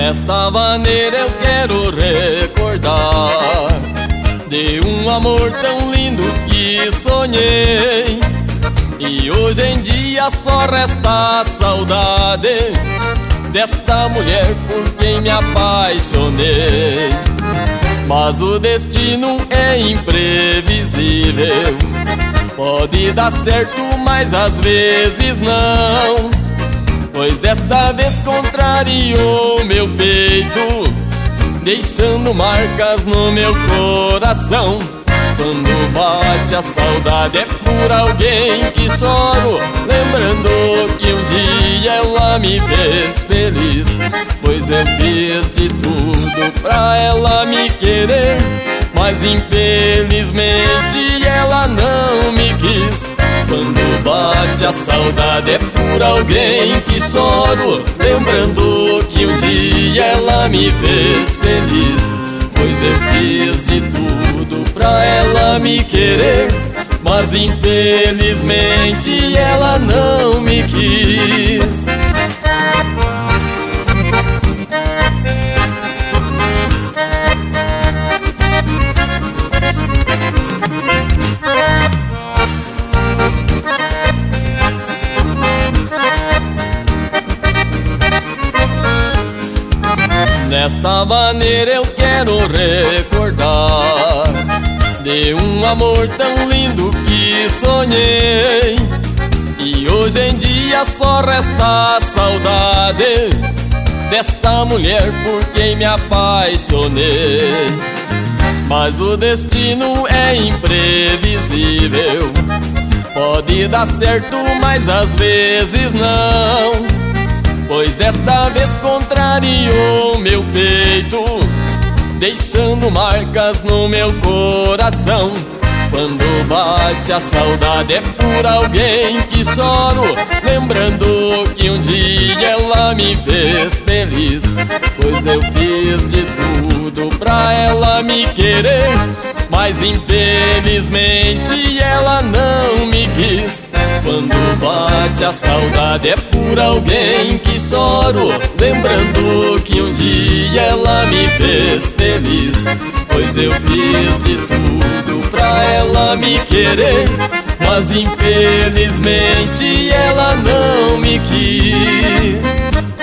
Desta maneira eu quero recordar de um amor tão lindo que sonhei, e hoje em dia só resta a saudade desta mulher por quem me apaixonei. Mas o destino é imprevisível, pode dar certo, mas às vezes não, pois desta vez contrariou meu peito, deixando marcas no meu coração. Quando bate a saudade é por alguém que choro, lembrando que um dia ela me fez feliz, pois eu fiz de tudo pra ela me querer, mas infelizmente ela não me quis. Quando bate a saudade é por alguém que choro, lembrando que um dia ela me fez feliz, pois eu fiz de tudo pra ela me querer, mas infelizmente ela não me quis. Desta maneira eu quero recordar de um amor tão lindo que sonhei, e hoje em dia só resta a saudade desta mulher por quem me apaixonei. Mas o destino é imprevisível, pode dar certo, mas às vezes não, pois desta vez contrariou meu peito, deixando marcas no meu coração. Quando bate a saudade é por alguém que choro, lembrando que um dia ela me fez feliz, pois eu fiz de tudo pra ela me querer, mas infelizmente ela não me quis. Quando bate a saudade é por alguém que choro, lembrando que um dia ela me fez feliz, pois eu fiz de tudo pra ela me querer, mas infelizmente ela não me quis.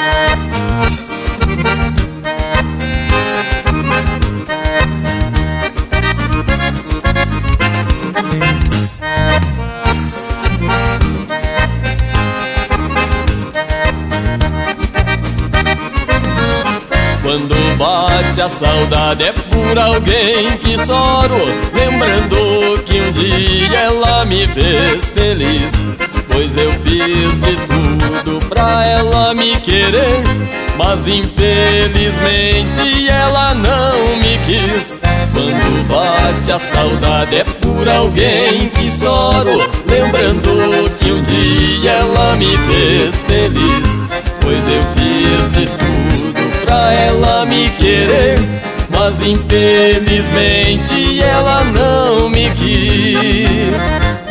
Quando bate a saudade é por alguém que choro, lembrando que um dia ela me fez feliz, pois eu fiz de tudo pra ela me querer, mas infelizmente ela não me quis. Quando bate a saudade é por alguém que choro, lembrando que um dia ela me fez feliz, pois eu fiz de tudo pra ela me querer, mas infelizmente ela não me quis.